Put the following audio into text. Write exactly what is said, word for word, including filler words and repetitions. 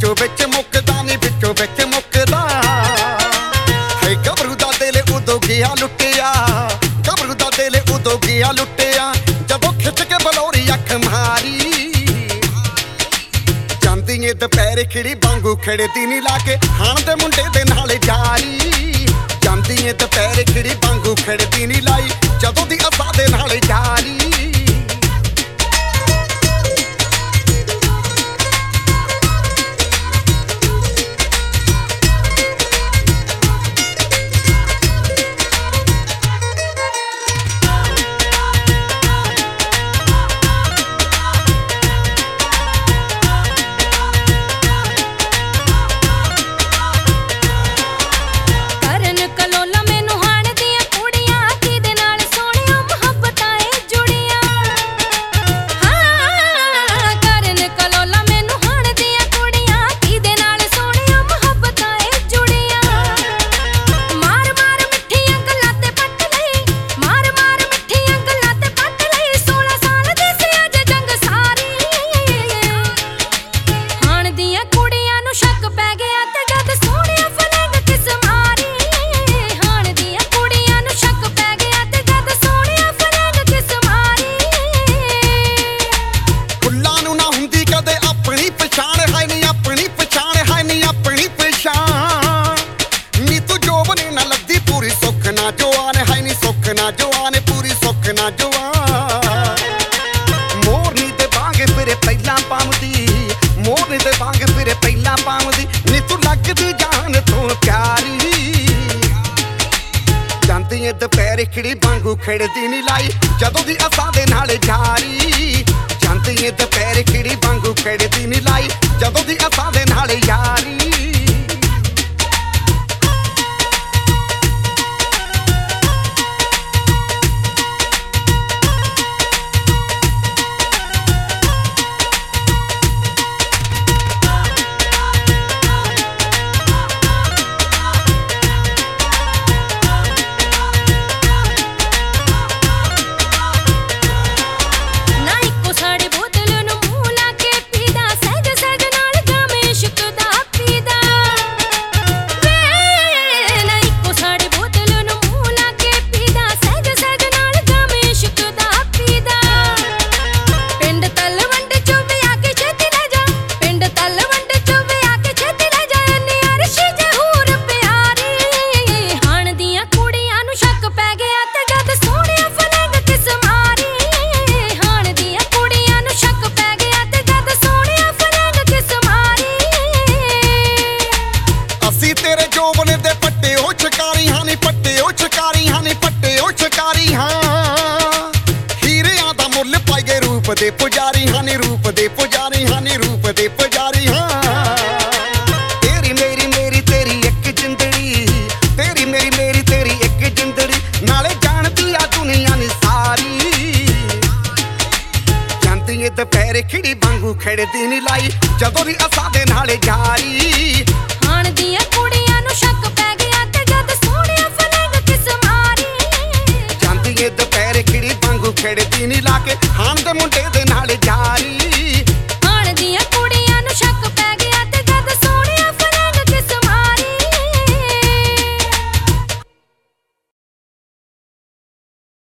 ਵਿੱਚੋਂ ਵਿੱਚ ਮੁੱਕਦਾ ਨੀ ਵਿੱਚੋਂ ਵਿੱਚ ਮੁੱਕਦਾ ਹੈ ਗੱਭਰੂ ਦਾ ਦਿਲ ਉਦੋਂ ਗਿਆ ਲੁੱਟਿਆ ਗੱਭਰੂ ਦਾ ਦਿਲ ਉਦੋਂ ਗਿਆ ਲੁੱਟਿਆ ਜਦੋਂ ਖਿੱਚ ਕੇ ਬਲੌਰੀ ਅੱਖ ਮਾਰੀ ਜਾਂਦੀ ਏ ਦੁਪਹਿਰੇ ਖਿੜੀ ਵਾਂਗੂ ਖੜਦੀ ਨੀ ਲਾ ਕੇ ਹਾਣ ਦੇ ਮੁੰਡੇ ਦੇ ਨਾਲ ਜਾਰੀ ਜਾਂਦੀ ਏ ਦੁਪਹਿਰੇ ਖਿੜੀ ਵਾਂਗੂ ਖੜਦੀ ਨੀ ਲਾਈ ਜਦੋਂ ਦੀ ਅਸਾਂ ਦੇ ਨਾਲ ਜਾਰੀ ਨਾ ਜਵਾਨ ਪੂਰੀ ਸੁੱਖ ਨਾ ਜਵਾਨ ਮੋਰਨੀ ਤੇ ਬਾਂਗੇ ਫਿਰੇ ਪਹਿਲਾਂ ਪਾਉਂਦੀ ਮੋਰਨੀ ਤੇ ਬਾਂਗੇ ਫਿਰੇ ਪਹਿਲਾਂ ਪਾਉਂਦੀ ਨੀ ਤੂੰ ਲੱਗਦੀ ਜਾਨ ਤੋਂ ਪਿਆਰੀ ਜਾਂਦੀ ਏ ਦੁਪਹਿਰੇ ਖਿੜੀ ਵਾਂਗੂ ਖੜਦੀ ਨੀ ਲਾਈ ਜਦੋਂ ਦੀ ਅਸਾਂ ਦੇ ਨਾਲ ਜਾਰੀ ਜਾਂਦੀ ਏ ਦੁਪਹਿਰੇ ਖਿੜੀ ਵਾਂਗੂ ਖੜਦੀ ਨੀ ਲਾਈ ਜਦੋਂ ਦੀ ਅਸਾਂ ਦੇ ਨਾਲ ਯਾਰੀ ਦੇ ਪੁਜਾਰੀ ਹਾਂ ਨੀ ਰੂਪ ਦੇ ਪੁਜਾਰੀ ਹਾਂ ਨੀ ਰੂਪ ਦੇ ਪੁਜਾਰੀ ਹਾਂ ਤੇਰੀ ਮੇਰੀ ਮੇਰੀ ਤੇਰੀ ਇੱਕ ਜਿੰਦੜੀ ਤੇਰੀ ਮੇਰੀ ਮੇਰੀ ਤੇਰੀ ਇੱਕ ਜਿੰਦੜੀ ਨਾਲੇ ਜਾਣਦੀ ਆ ਦੁਨੀਆ ਨੀ ਸਾਰੀ ਜਾਂਦੀ ਏ ਦੁਪਹਿਰੇ ਖਿੜੀ ਵਾਂਗੂ ਖੜਦੀ ਨੀ ਲਾਈ ਜਦੋਂ ਦੀ ਅਸਾਂ ਦੇ ਨਾਲ ਜਾਰੀ ਹਾਣ ਦੀਆਂ ਕੁੜੀਆਂ ਨੂੰ ਸ਼ੱਕ ਪੈ ਗਿਆ ਤੇ ਜਦ ਸੋਹਣਿਆ ਫਲੰਗ ਕਿਸ ਮਾਰੀ ਜਾਂਦੀ ਏ ਦੁਪਹਿਰੇ ਖਿੜੀ ਵਾਂਗੂ ਖੜਦੀ ਨੀ ਲਾ ਕੇ ਹਾਣ ਦੇ ਮੁੰਡੇ ਦੇ ਨਾਲ ਜਾਰੀ